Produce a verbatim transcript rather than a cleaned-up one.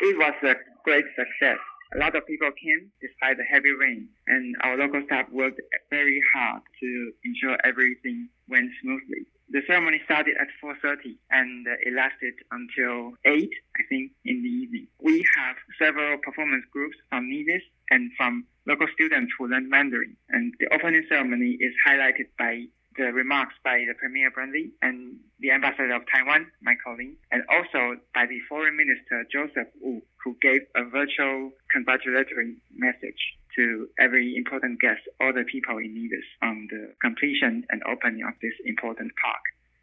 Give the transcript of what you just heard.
It was a great success. A lot of people came despite the heavy rain, and our local staff worked very hard to ensure everything went smoothly. The ceremony started at four thirty and uh, it lasted until eight, I think, in the evening. We have several performance groups from NIDIS and from local students who learned Mandarin, and the opening ceremony is highlighted by the remarks by the Premier Brandley and the Ambassador of Taiwan, Michael Lin, and also by the Foreign Minister Joseph Wu, who gave a virtual congratulatory message to every important guest, all the people in NIDIS, on the completion and opening of this important park.